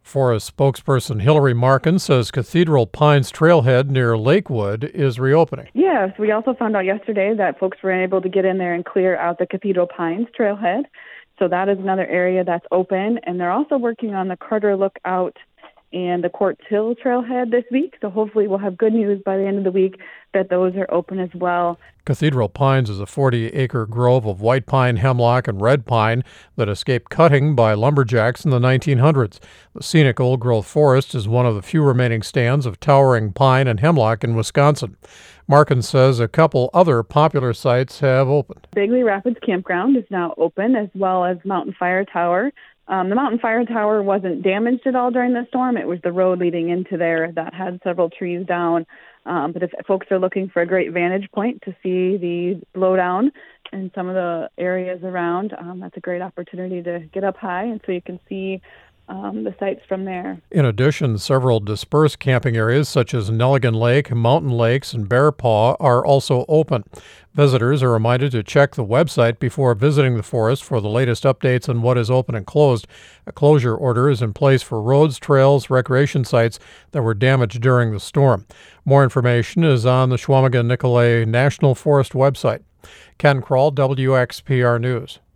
Forest spokesperson Hillary Markin says Cathedral Pines Trailhead near Lakewood is reopening. Yes, we also found out yesterday that folks were able to get in there and clear out the Cathedral Pines Trailhead. So that is another area that's open. And they're also working on the Carter Lookout and the Quartz Hill Trailhead this week. So hopefully we'll have good news by the end of the week that those are open as well. Cathedral Pines is a 40-acre grove of white pine, hemlock, and red pine that escaped cutting by lumberjacks in the 1900s. The scenic old-growth forest is one of the few remaining stands of towering pine and hemlock in Wisconsin. Markin says a couple other popular sites have opened. Bagley Rapids Campground is now open, as well as Mountain Fire Tower. The Mountain Fire Tower wasn't damaged at all during the storm. It was the road leading into there that had several trees down. But if folks are looking for a great vantage point to see the blowdown in some of the areas around, that's a great opportunity to get up high, and so you can see the sites from there. In addition, several dispersed camping areas such as Nelligan Lake, Mountain Lakes, and Bear Paw are also open. Visitors are reminded to check the website before visiting the forest for the latest updates on what is open and closed. A closure order is in place for roads, trails, recreation sites that were damaged during the storm. More information is on the Chequamegon-Nicolet National Forest website. Ken Kroll, WXPR News.